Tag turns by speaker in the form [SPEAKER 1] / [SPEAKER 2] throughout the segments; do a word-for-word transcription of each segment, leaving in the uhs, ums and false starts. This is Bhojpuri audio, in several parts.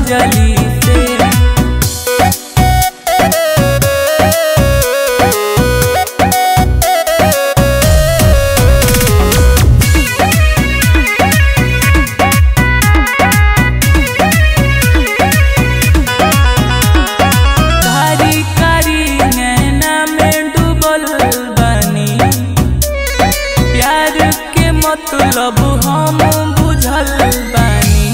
[SPEAKER 1] कजली से। मतलब हम बुझल बानी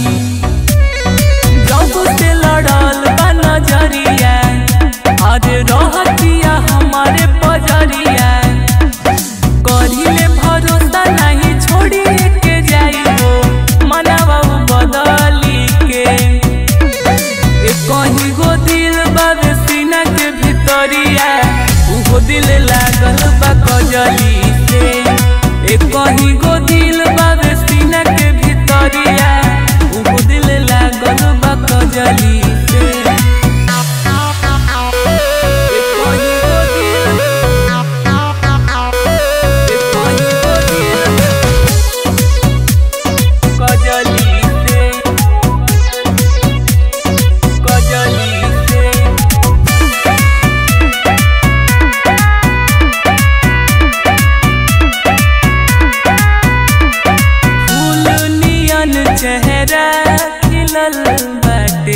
[SPEAKER 1] जब से लड़ल बा नजरिया, अरे रहतिया हमारे पजरिया। करिले भरोसा नहीं छोड़ी के जाई हो मनवा बदली के। ए कहीं गो दिल बाबे सीना के भितरिया, उहो दिल लागल बा कजली से। ए कहीं गो दिल बाबे सीना के भितरिया, उहो दिल लागल बा कजली से। ए कहीं गो दिल, ए कहीं गो दिल कजली से, कजली से। चेहरा खिलल बाटे,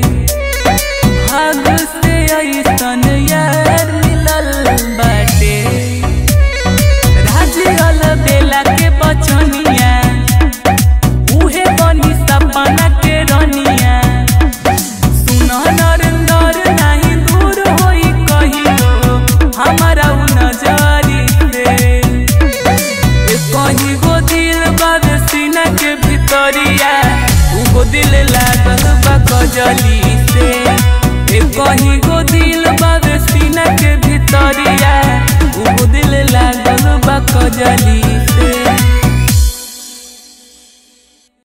[SPEAKER 1] भाग से ऐसन यार मिलल बाटे। राजल बेला के बचनिया, उहे बनी सपना के रनिया। सुना नरेंद्र नहीं दूर होई कहियो हमारा उ नजरी से। कहीं गो दिल बाबे सीना के भितरिया, उहो दिल लागल बा कजली।